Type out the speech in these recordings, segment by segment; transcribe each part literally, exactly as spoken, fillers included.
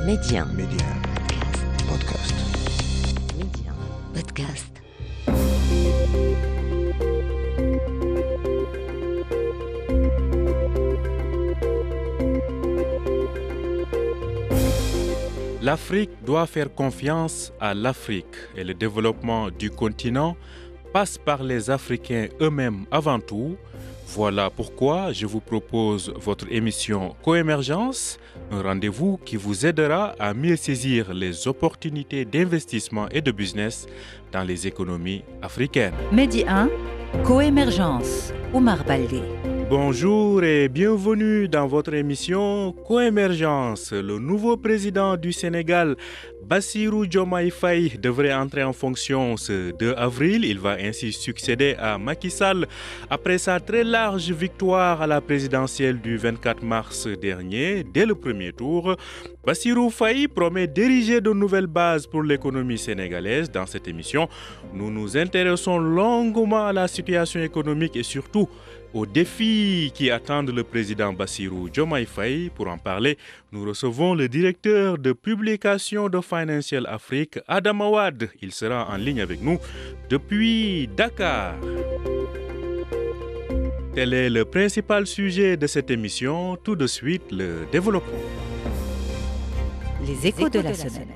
Média. Média. Podcast. Média. Podcast. L'Afrique doit faire confiance à l'Afrique et le développement du continent passe par les Africains eux-mêmes avant tout. Voilà pourquoi je vous propose votre émission Coémergence, un rendez-vous qui vous aidera à mieux saisir les opportunités d'investissement et de business dans les économies africaines. Medi un, Coémergence, Oumar Baldé. Bonjour et bienvenue dans votre émission Coémergence. Le nouveau président du Sénégal, Bassirou Diomaye Faye, devrait entrer en fonction ce deux avril. Il va ainsi succéder à Macky Sall après sa très large victoire à la présidentielle du vingt-quatre mars dernier. Dès le premier tour, Bassirou Faye promet d'ériger de nouvelles bases pour l'économie sénégalaise. Dans cette émission, nous nous intéressons longuement à la situation économique et surtout aux défis qui attendent le président Bassirou Diomaye Faye. Pour en parler, nous recevons le directeur de publication de Financial Afrique, Adam Awad. Il sera en ligne avec nous depuis Dakar. Tel est le principal sujet de cette émission. Tout de suite, le développement. Les échos de la semaine.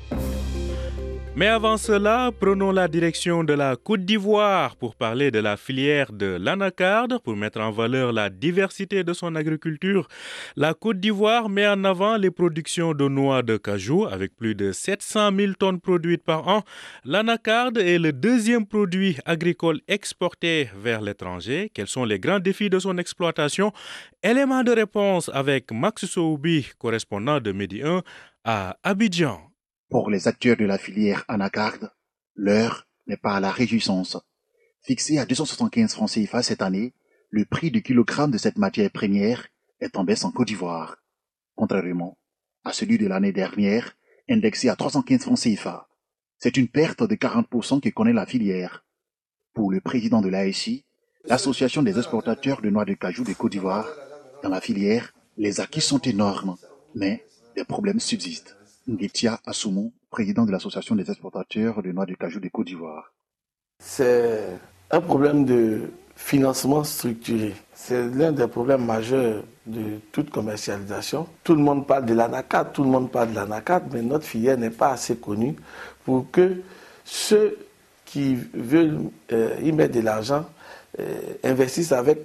Mais avant cela, prenons la direction de la Côte d'Ivoire pour parler de la filière de l'anacarde, pour mettre en valeur la diversité de son agriculture. La Côte d'Ivoire met en avant les productions de noix de cajou avec plus de sept cent mille tonnes produites par an. L'anacarde est le deuxième produit agricole exporté vers l'étranger. Quels sont les grands défis de son exploitation? Élément de réponse avec Max Soubi, correspondant de Medi un à Abidjan. Pour les acteurs de la filière anacarde, l'heure n'est pas à la réjouissance. Fixé à deux cent soixante-quinze francs C F A cette année, le prix du kilogramme de cette matière première est en baisse en Côte d'Ivoire, contrairement à celui de l'année dernière, indexé à trois cent quinze francs C F A. C'est une perte de quarante pour cent que connaît la filière. Pour le président de l'A S I, l'Association des exportateurs de noix de cajou de Côte d'Ivoire, dans la filière, les acquis sont énormes, mais des problèmes subsistent. Nguetia Assoumou, président de l'Association des exportateurs de noix de cajou de Côte d'Ivoire. C'est un problème de financement structuré. C'est l'un des problèmes majeurs de toute commercialisation. Tout le monde parle de l'anacarde, tout le monde parle de l'anacarde, mais notre filière n'est pas assez connue pour que ceux qui veulent euh, y mettre de l'argent euh, investissent avec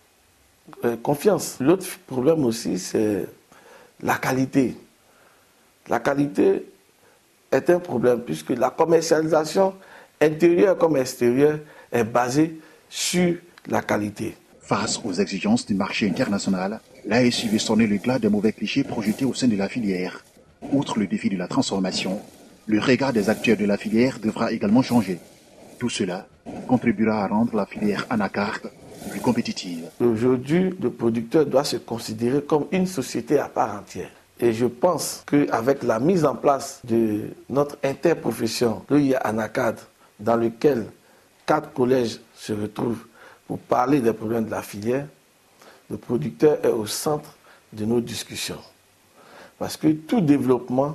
euh, confiance. L'autre problème aussi, c'est la qualité. La qualité est un problème puisque la commercialisation intérieure comme extérieure est basée sur la qualité. Face aux exigences du marché international, l'A S I veut sonner le glas des mauvais clichés projetés au sein de la filière. Outre le défi de la transformation, le regard des acteurs de la filière devra également changer. Tout cela contribuera à rendre la filière anacarde plus compétitive. Aujourd'hui, le producteur doit se considérer comme une société à part entière. Et je pense qu'avec la mise en place de notre interprofession, l'O I A Anacarde, dans lequel quatre collèges se retrouvent pour parler des problèmes de la filière, le producteur est au centre de nos discussions. Parce que tout développement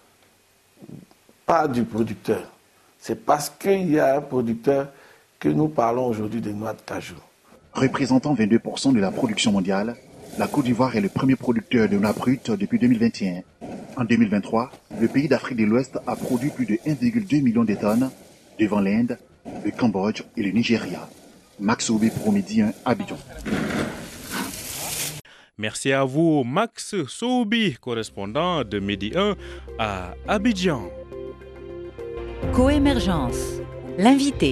part du producteur. C'est parce qu'il y a un producteur que nous parlons aujourd'hui de noix de cajou. Représentant vingt-deux pour cent de la production mondiale, la Côte d'Ivoire est le premier producteur de noix brutes depuis deux mille vingt et un. En deux mille vingt-trois, le pays d'Afrique de l'Ouest a produit plus de un virgule deux million de tonnes, devant l'Inde, le Cambodge et le Nigeria. Max Oubé pour Midi un, Abidjan. Merci à vous, Max Soubi, correspondant de Medi un à Abidjan. Coémergence, l'invité.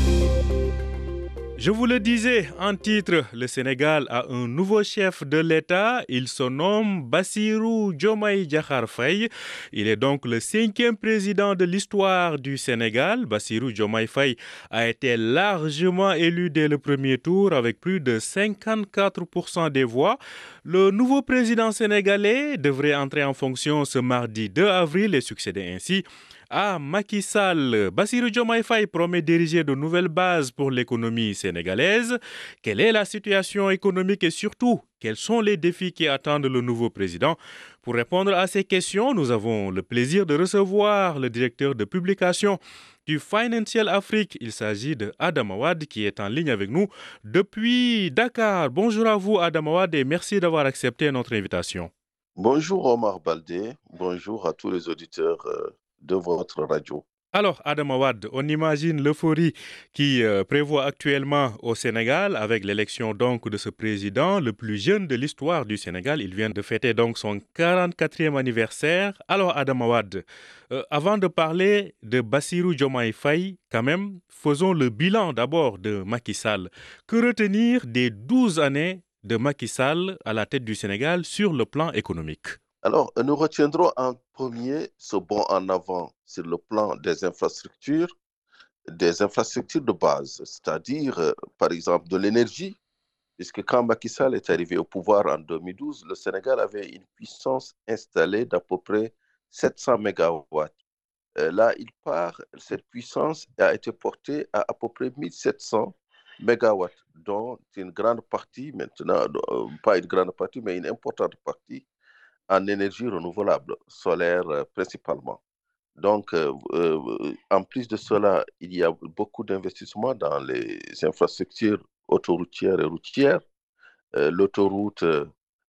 Je vous le disais en titre, le Sénégal a un nouveau chef de l'État. Il se nomme Bassirou Diomaye Diakhar Faye. Il est donc le cinquième président de l'histoire du Sénégal. Bassirou Diomaye Faye a été largement élu dès le premier tour avec plus de cinquante-quatre pour cent des voix. Le nouveau président sénégalais devrait entrer en fonction ce mardi deux avril et succéder ainsi Ah, Macky Sall, Bassirou Diomaye Faye promet d'ériger de nouvelles bases pour l'économie sénégalaise. Quelle est la situation économique et surtout, quels sont les défis qui attendent le nouveau président? Pour répondre à ces questions, nous avons le plaisir de recevoir le directeur de publication du Financial Afrique. Il s'agit de Adam Awad qui est en ligne avec nous depuis Dakar. Bonjour à vous Adam Awad et merci d'avoir accepté notre invitation. Bonjour Omar Baldé, bonjour à tous les auditeurs euh, de votre radio. Alors Adam Awad, on imagine l'euphorie qui euh, prévoit actuellement au Sénégal avec l'élection donc de ce président, le plus jeune de l'histoire du Sénégal. Il vient de fêter donc son quarante-quatrième anniversaire. Alors Adam Awad, euh, avant de parler de Bassirou Diomaye Faye, quand même, faisons le bilan d'abord de Macky Sall. Que retenir des douze années de Macky Sall à la tête du Sénégal sur le plan économique? Alors, nous retiendrons en premier ce bond en avant sur le plan des infrastructures, des infrastructures de base, c'est-à-dire, euh, par exemple, de l'énergie, puisque quand Macky Sall est arrivé au pouvoir en deux mille douze, le Sénégal avait une puissance installée d'à peu près sept cents mégawatts. Euh, là, il part, cette puissance a été portée à à peu près mille sept cents mégawatts, dont une grande partie maintenant, euh, pas une grande partie, mais une importante partie, en énergie renouvelable, solaire euh, principalement. Donc, euh, euh, en plus de cela, il y a beaucoup d'investissements dans les infrastructures autoroutières et routières. Euh, l'autoroute euh,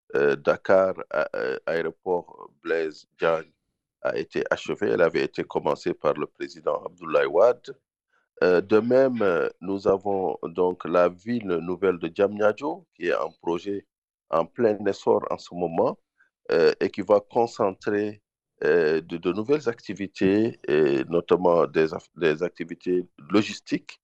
Dakar, a, a, aéroport Blaise Diagne a été achevée. Elle avait été commencée par le président Abdoulaye Wade. Euh, de même, euh, nous avons donc la ville nouvelle de Diamniadio, qui est un projet en plein essor en ce moment. Euh, et qui va concentrer euh, de, de nouvelles activités, et notamment des, des activités logistiques.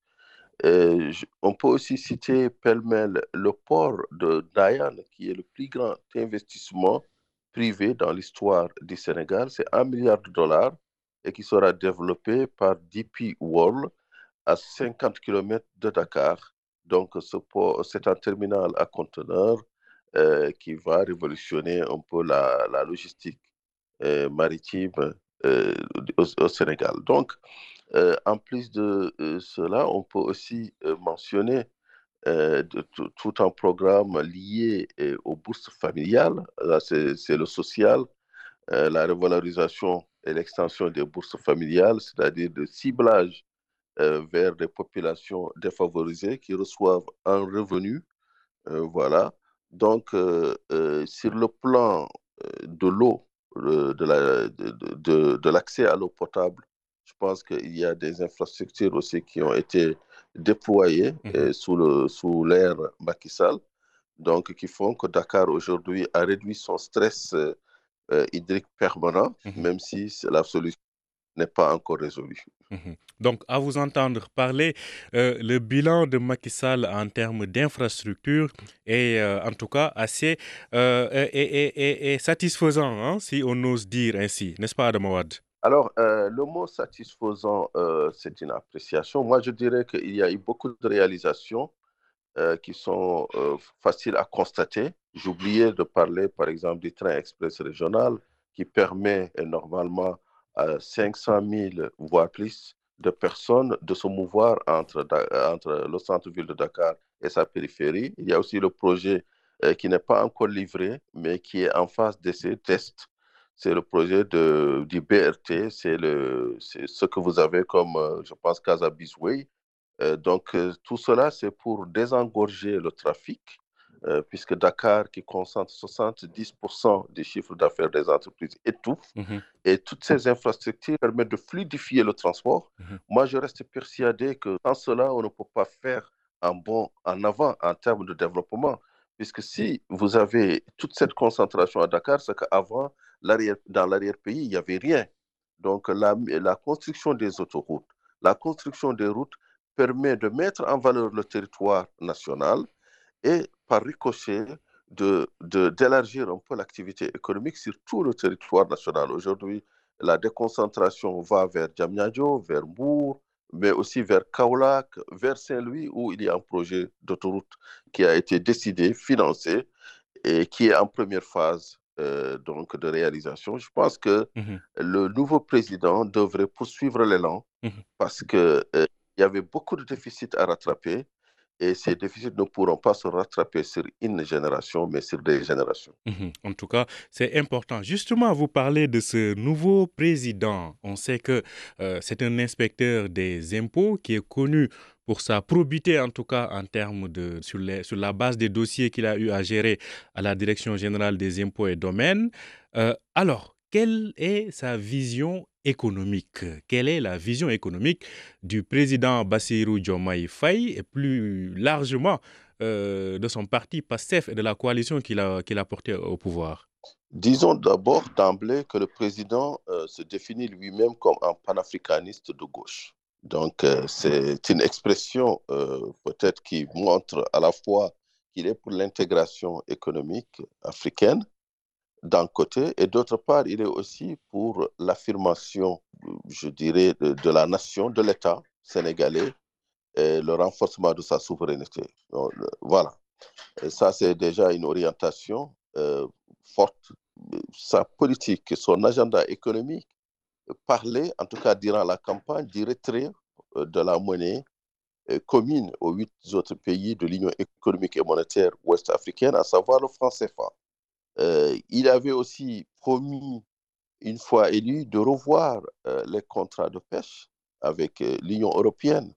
Euh, je, on peut aussi citer pêle-mêle le port de Dayan, qui est le plus grand investissement privé dans l'histoire du Sénégal. C'est un milliard de dollars et qui sera développé par D P World à cinquante kilomètres de Dakar. Donc, ce port, c'est un terminal à conteneurs Euh, qui va révolutionner un peu la, la logistique euh, maritime euh, au, au Sénégal. Donc, euh, en plus de euh, cela, on peut aussi euh, mentionner euh, de, tout, tout un programme lié euh, aux bourses familiales. Là, c'est, c'est le social, euh, la revalorisation et l'extension des bourses familiales, c'est-à-dire le ciblage euh, vers des populations défavorisées qui reçoivent un revenu. Euh, voilà. Donc, euh, euh, sur le plan euh, de l'eau, euh, de, la, de, de, de l'accès à l'eau potable, je pense qu'il y a des infrastructures aussi qui ont été déployées mm-hmm. euh, sous, le, sous l'ère Macky Sall, donc qui font que Dakar aujourd'hui a réduit son stress euh, euh, hydrique permanent, mm-hmm. même si la solution n'est pas encore résolue. Mmh. Donc, à vous entendre parler, euh, le bilan de Macky Sall en termes d'infrastructure est euh, en tout cas assez euh, est, est, est, est satisfaisant, hein, si on ose dire ainsi, n'est-ce pas Adam Awad? Alors, euh, le mot satisfaisant, euh, c'est une appréciation. Moi, je dirais qu'il y a eu beaucoup de réalisations euh, qui sont euh, faciles à constater. J'oubliais de parler, par exemple, du train express régional qui permet euh, normalement à cinq cent mille, voire plus, de personnes de se mouvoir entre, entre le centre-ville de Dakar et sa périphérie. Il y a aussi le projet euh, qui n'est pas encore livré, mais qui est en phase d'essai, test. C'est le projet de, du B R T, c'est, le, c'est ce que vous avez comme, euh, je pense, Casa Bisway. Euh, donc, euh, tout cela, c'est pour désengorger le trafic, Euh, puisque Dakar, qui concentre soixante-dix pour cent des chiffres d'affaires des entreprises, étouffe. Mm-hmm. Et toutes ces infrastructures permettent de fluidifier le transport. Mm-hmm. Moi, je reste persuadé que sans cela, on ne peut pas faire un bond en avant en termes de développement. Puisque si vous avez toute cette concentration à Dakar, c'est qu'avant, l'arrière, dans l'arrière-pays, il n'y avait rien. Donc, la, la construction des autoroutes, la construction des routes permet de mettre en valeur le territoire national et par ricochet de, de, d'élargir un peu l'activité économique sur tout le territoire national. Aujourd'hui, la déconcentration va vers Diamniadio, vers Mbour, mais aussi vers Kaolack, vers Saint-Louis, où il y a un projet d'autoroute qui a été décidé, financé, et qui est en première phase euh, donc de réalisation. Je pense que Mhm. le nouveau président devrait poursuivre l'élan Mhm. parce qu'il euh, y avait beaucoup de déficits à rattraper et ces déficits ne pourront pas se rattraper sur une génération, mais sur des générations. Mhm. En tout cas, c'est important. Justement, vous parlez de ce nouveau président. On sait que euh, c'est un inspecteur des impôts qui est connu pour sa probité, en tout cas en termes de sur, les, sur la base des dossiers qu'il a eu à gérer à la Direction générale des impôts et domaines. Euh, alors, quelle est sa vision économique? Quelle est la vision économique du président Bassirou Diomaye Faye et plus largement euh, de son parti PASTEF et de la coalition qu'il a, qu'il a portée au pouvoir? Disons d'abord d'emblée que le président euh, se définit lui-même comme un panafricaniste de gauche. Donc, euh, c'est une expression euh, peut-être qui montre à la fois qu'il est pour l'intégration économique africaine d'un côté, et d'autre part, il est aussi pour l'affirmation, je dirais, de, de la nation, de l'État sénégalais, et le renforcement de sa souveraineté. Donc, voilà. Et ça, c'est déjà une orientation euh, forte. Sa politique, son agenda économique parlait, en tout cas durant la campagne, du retrait euh, de la monnaie euh, commune aux huit autres pays de l'Union économique et monétaire ouest-africaine, à savoir le franc C F A. Euh, il avait aussi promis, une fois élu, de revoir euh, les contrats de pêche avec euh, l'Union européenne,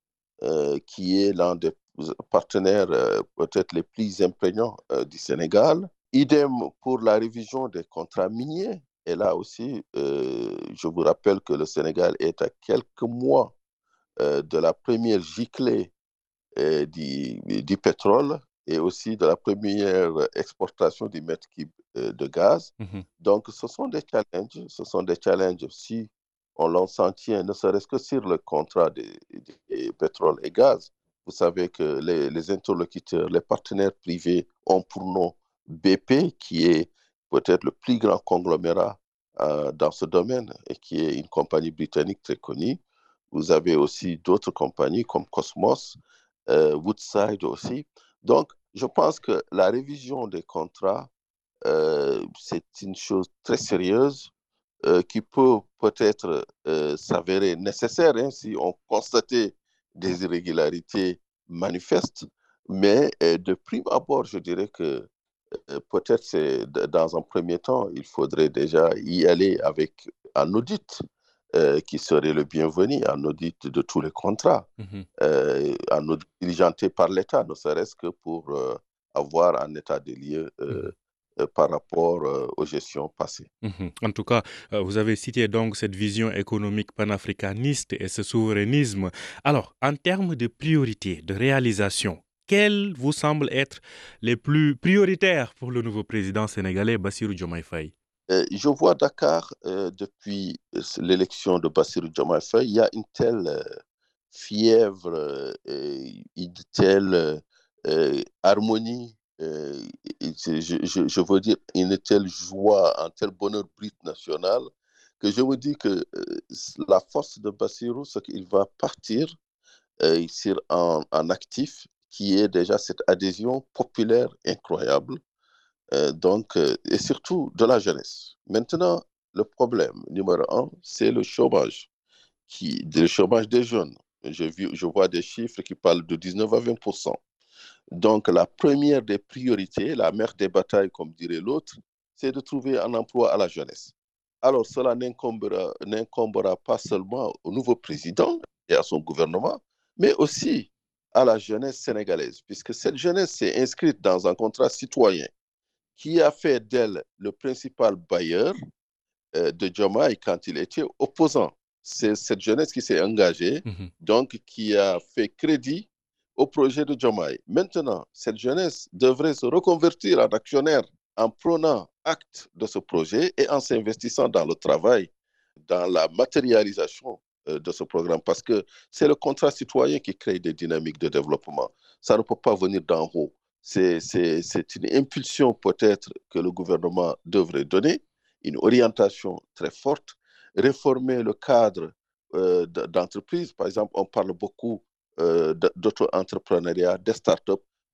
euh, qui est l'un des partenaires euh, peut-être les plus imprégnants euh, du Sénégal. Idem pour la révision des contrats miniers. Et là aussi, euh, je vous rappelle que le Sénégal est à quelques mois euh, de la première giclée euh, du, du pétrole et aussi de la première exportation du mètre cube euh, de gaz. Mhm. Donc, ce sont des challenges. Ce sont des challenges si on l'en s'en tient, ne serait-ce que sur le contrat de, de, de pétrole et gaz. Vous savez que les, les interlocuteurs, les partenaires privés ont pour nom B P, qui est peut-être le plus grand conglomérat euh, dans ce domaine et qui est une compagnie britannique très connue. Vous avez aussi d'autres compagnies comme Cosmos, euh, Woodside aussi. Donc, je pense que la révision des contrats, euh, c'est une chose très sérieuse euh, qui peut peut-être euh, s'avérer nécessaire hein, si on constatait des irrégularités manifestes. Mais euh, de prime abord, je dirais que euh, peut-être c'est dans un premier temps, il faudrait déjà y aller avec un audit euh, qui serait le bienvenu, un audit de tous les contrats, Mhm. euh, un audit diligenté par l'État, ne serait-ce que pour euh, avoir un état des lieux euh, Mhm. euh, par rapport euh, aux gestions passées. Mhm. En tout cas, euh, vous avez cité donc cette vision économique panafricaniste et ce souverainisme. Alors, en termes de priorité, de réalisation, quelles vous semblent être les plus prioritaires pour le nouveau président sénégalais Bassirou Diomaye Faye? Euh, je vois Dakar euh, depuis euh, l'élection de Bassirou Diomaye Faye, il y a une telle euh, fièvre, euh, une telle euh, harmonie, euh, je, je, je veux dire une telle joie, un tel bonheur brut national, que je me dis que euh, la force de Bassirou, c'est qu'il va partir euh, sur un, un actif qui est déjà cette adhésion populaire incroyable. Euh, donc, euh, et surtout de la jeunesse. Maintenant, le problème numéro un, c'est le chômage, qui, le chômage des jeunes. Je, vu, je vois des chiffres qui parlent de dix-neuf à vingt pour cent. Donc, la première des priorités, la mère des batailles, comme dirait l'autre, c'est de trouver un emploi à la jeunesse. Alors, cela n'incombera, n'incombera pas seulement au nouveau président et à son gouvernement, mais aussi à la jeunesse sénégalaise, puisque cette jeunesse s'est inscrite dans un contrat citoyen qui a fait d'elle le principal bailleur euh, de Diomaye quand il était opposant. C'est cette jeunesse qui s'est engagée, Mhm. donc qui a fait crédit au projet de Diomaye. Maintenant, cette jeunesse devrait se reconvertir en actionnaire en prenant acte de ce projet et en s'investissant dans le travail, dans la matérialisation euh, de ce programme, parce que c'est le contrat citoyen qui crée des dynamiques de développement. Ça ne peut pas venir d'en haut. C'est, c'est, c'est une impulsion peut-être que le gouvernement devrait donner, une orientation très forte, réformer le cadre euh, d'entreprise. Par exemple, on parle beaucoup euh, d'auto-entrepreneuriat, des startups.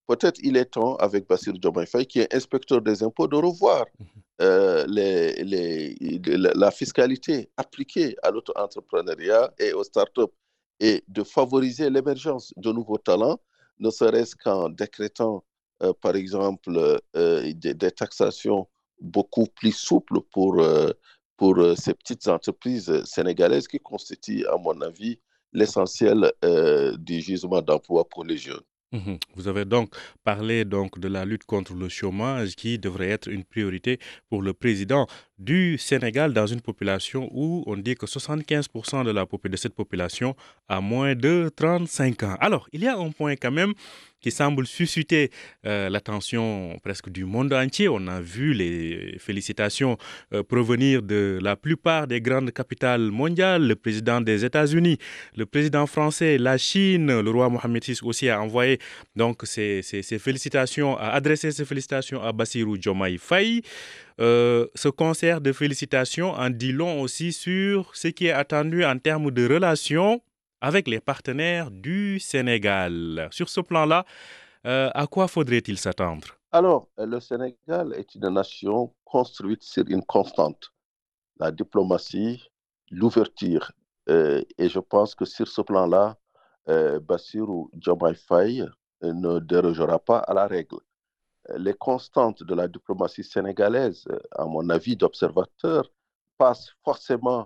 peut-être il est temps, avec Bassirou Diomaye Faye, qui est inspecteur des impôts, de revoir euh, les, les, la, la fiscalité appliquée à l'auto-entrepreneuriat et aux startups et de favoriser l'émergence de nouveaux talents, ne serait-ce qu'en décrétant, euh, par exemple, euh, des, des taxations beaucoup plus souples pour, euh, pour euh, ces petites entreprises sénégalaises qui constituent, à mon avis, l'essentiel euh, du gisement d'emploi pour les jeunes. Mhm. Vous avez donc parlé donc de la lutte contre le chômage qui devrait être une priorité pour le président du Sénégal dans une population où on dit que soixante-quinze pour cent de, la, de cette population a moins de trente-cinq ans. Alors, il y a un point quand même qui semble susciter euh, l'attention presque du monde entier. On a vu les félicitations euh, provenir de la plupart des grandes capitales mondiales, le président des États-Unis, le président français, la Chine, le roi Mohamed six aussi a envoyé donc ses, ses, ses félicitations, a adressé ses félicitations à Bassirou Diomaye Faye. Euh, ce concert de félicitations en dit long aussi sur ce qui est attendu en termes de relations avec les partenaires du Sénégal. Sur ce plan-là, euh, à quoi faudrait-il s'attendre? Alors, le Sénégal est une nation construite sur une constante, la diplomatie, l'ouverture. Euh, et je pense que sur ce plan-là, euh, Bassirou Diomaye Faye ne dérogera pas à la règle. Les constantes de la diplomatie sénégalaise, à mon avis d'observateur, passent forcément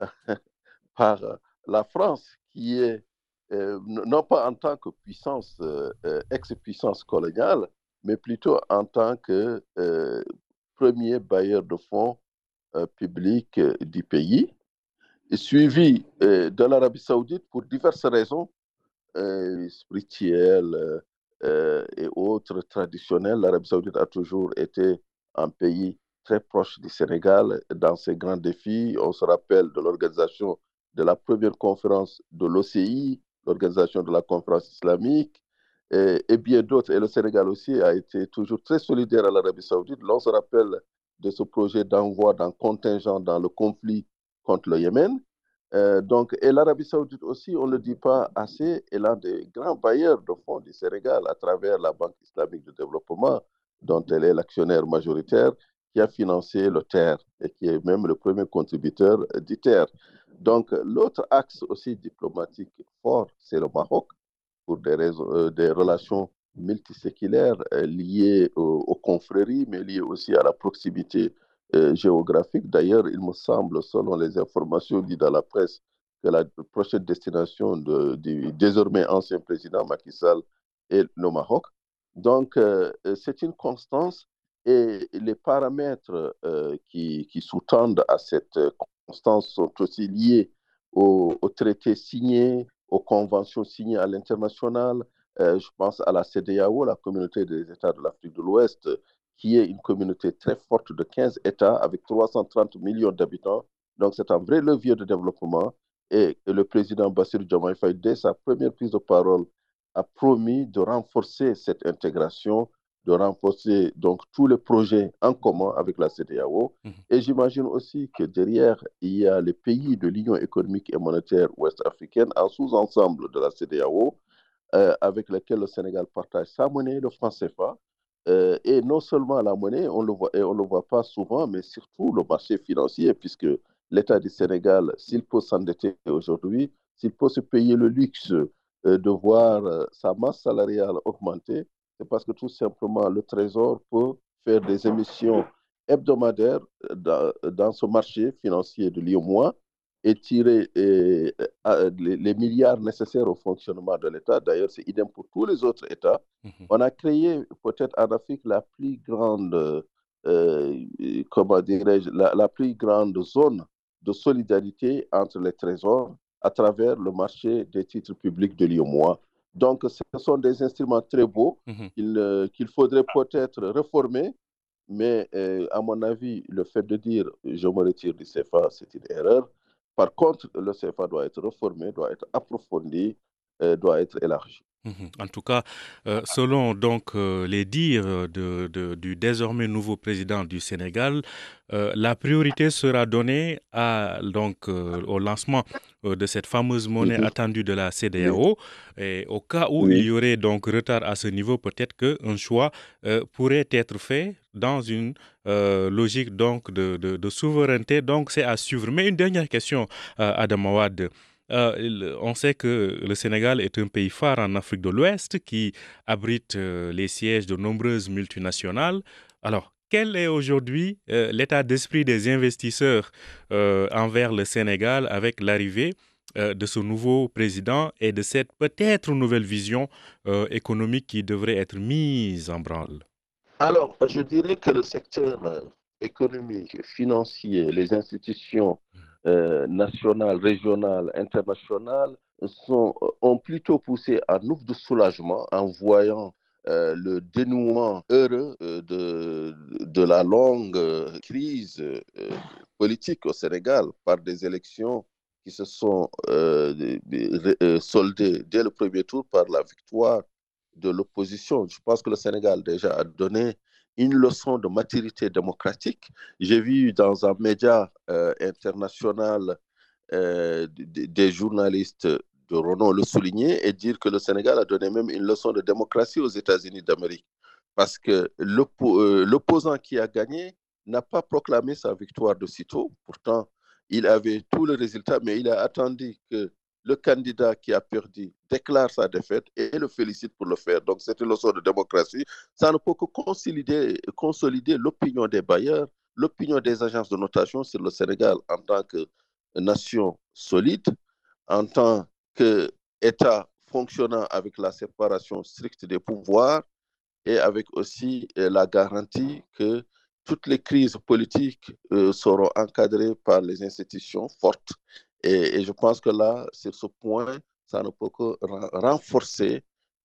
par la France, qui est, euh, non pas en tant que puissance, euh, ex-puissance coloniale, mais plutôt en tant que euh, premier bailleur de fonds euh, publics euh, du pays, et suivi euh, de l'Arabie saoudite pour diverses raisons, euh, spirituelles euh, et autres traditionnelles. L'Arabie saoudite a toujours été un pays très proche du Sénégal dans ses grands défis. On se rappelle de l'organisation de la première conférence de l'O C I, l'organisation de la conférence islamique, et, et bien d'autres. Et le Sénégal aussi a été toujours très solidaire à l'Arabie saoudite. L'on se rappelle de ce projet d'envoi d'un contingent dans le conflit contre le Yémen. Euh, donc, et l'Arabie saoudite aussi, on ne le dit pas assez, est l'un des grands bailleurs de fonds du Sénégal à travers la Banque islamique de développement, dont elle est l'actionnaire majoritaire, qui a financé le T E R et qui est même le premier contributeur du T E R. Donc, l'autre axe aussi diplomatique fort, c'est le Maroc, pour des, raisons, euh, des relations multiséculaires euh, liées aux, aux confréries, mais liées aussi à la proximité euh, géographique. D'ailleurs, il me semble, selon les informations dites dans la presse, que la prochaine destination de, du désormais ancien président Macky Sall est le Maroc. Donc, euh, c'est une constance et les paramètres euh, qui, qui sous-tendent à cette constance sont aussi liés aux, aux traités signés, aux conventions signées à l'international. Euh, je pense à la C E D E A O, la communauté des États de l'Afrique de l'Ouest, qui est une communauté très forte de quinze États avec trois cent trente millions d'habitants. Donc, c'est un vrai levier de développement. Et, et le président Bassirou Diomaye Faye, dès sa première prise de parole, a promis de renforcer cette intégration, de renforcer donc tous les projets en commun avec la C E D E A O. Mmh. Et j'imagine aussi que derrière, il y a les pays de l'Union économique et monétaire ouest-africaine, un sous-ensemble de la C E D E A O, euh, avec lequel le Sénégal partage sa monnaie, le franc C F A. Euh, et non seulement la monnaie, on le voit, et on ne le voit pas souvent, mais surtout le marché financier, puisque l'État du Sénégal, s'il peut s'endetter aujourd'hui, s'il peut se payer le luxe euh, de voir euh, sa masse salariale augmenter, c'est parce que tout simplement le Trésor peut faire des émissions hebdomadaires dans, dans ce marché financier de l'I O M O A et tirer et, euh, les, les milliards nécessaires au fonctionnement de l'État. D'ailleurs, c'est idem pour tous les autres États. Mm-hmm. On a créé peut-être en Afrique la plus grande, euh, comment dirais-je, la, la plus grande zone de solidarité entre les trésors à travers le marché des titres publics de l'I O M O A. Donc, ce sont des instruments très beaux mm-hmm. qu'il, euh, qu'il faudrait peut-être réformer, mais euh, à mon avis, le fait de dire « je me retire du C F A », c'est une erreur. Par contre, le C F A doit être reformé, doit être approfondi, euh, doit être élargi. Mhm. En tout cas, euh, selon donc euh, les dires de, de- du désormais nouveau président du Sénégal, euh, la priorité sera donnée à, donc, euh, au lancement euh, de cette fameuse monnaie Mhm. attendue de la Oui, C E D E A O. Et au cas où il y oui. aurait donc retard à ce niveau, peut-être qu'un choix euh, pourrait être fait dans une euh, logique donc de, de- de souveraineté. Donc, c'est à suivre. Mais une dernière question, euh, Adam Awad. Euh, il- on sait que le Sénégal est un pays phare en Afrique de l'Ouest qui abrite euh, les sièges de nombreuses multinationales. Alors, quel est aujourd'hui euh, l'état d'esprit des investisseurs euh, envers le Sénégal avec l'arrivée euh, de ce nouveau président et de cette peut-être nouvelle vision euh, économique qui devrait être mise en branle? Alors, je dirais que le secteur euh, économique, financier, les institutions euh, nationales, régionales, internationales sont, euh, ont plutôt poussé un ouf de soulagement en voyant euh, le dénouement heureux euh, de, de la longue euh, crise euh, politique au Sénégal par des élections qui se sont euh, des- des- euh, soldées dès le premier tour par la victoire de l'opposition. Je pense que le Sénégal déjà a donné une leçon de maturité démocratique. J'ai vu dans un média euh, international euh, des, des journalistes de renom le souligner et dire que le Sénégal a donné même une leçon de démocratie aux États-Unis d'Amérique. Parce que l'oppo- euh, l'opposant qui a gagné n'a pas proclamé sa victoire de sitôt. Pourtant, il avait tout le résultat, mais il a attendu que le candidat qui a perdu déclare sa défaite et le félicite pour le faire. Donc, c'est une leçon de démocratie. Ça ne peut que consolider, consolider l'opinion des bailleurs, l'opinion des agences de notation sur le Sénégal en tant que nation solide, en tant qu'État fonctionnant avec la séparation stricte des pouvoirs et avec aussi euh, la garantie que toutes les crises politiques euh, seront encadrées par les institutions fortes. Et, et je pense que là, sur ce point, ça ne peut que renforcer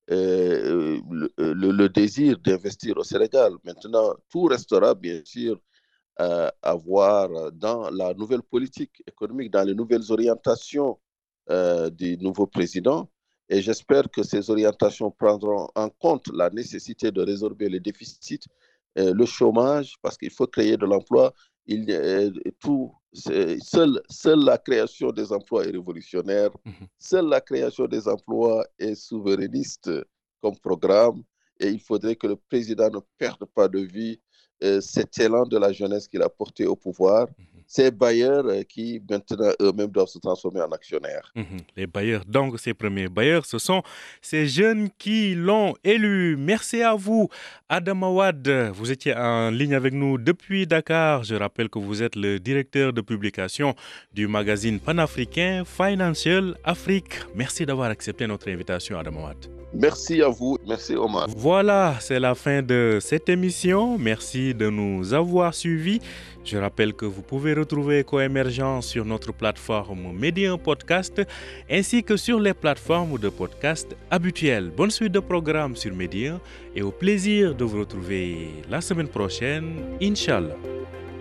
euh, le, le, le désir d'investir au Sénégal. Maintenant, tout restera bien sûr euh, à voir dans la nouvelle politique économique, dans les nouvelles orientations euh, du nouveau président. Et j'espère que ces orientations prendront en compte la nécessité de résorber les déficits, euh, le chômage, parce qu'il faut créer de l'emploi. Il, euh, tout, seule, seule la création des emplois est révolutionnaire. Mhm. Seule la création des emplois est souverainiste comme programme. Et il faudrait que le président ne perde pas de vue euh, cet élan de la jeunesse qu'il a porté au pouvoir. Ces bailleurs euh, qui maintenant eux-mêmes doivent se transformer en actionnaires. Mhm. Les bailleurs, donc ces premiers bailleurs, ce sont ces jeunes qui l'ont élu. Merci à vous, Adam Awad. Vous étiez en ligne avec nous depuis Dakar. Je rappelle que vous êtes le directeur de publication du magazine panafricain Financial Afrique. Merci d'avoir accepté notre invitation, Adam Awad. Merci à vous. Merci, Omar. Voilà, c'est la fin de cette émission. Merci de nous avoir suivis. Je rappelle que vous pouvez retrouver Coémergence sur notre plateforme Medium Podcast ainsi que sur les plateformes de podcast habituelles. Bonne suite de programmes sur Medium et au plaisir de vous retrouver la semaine prochaine, Inch'Allah.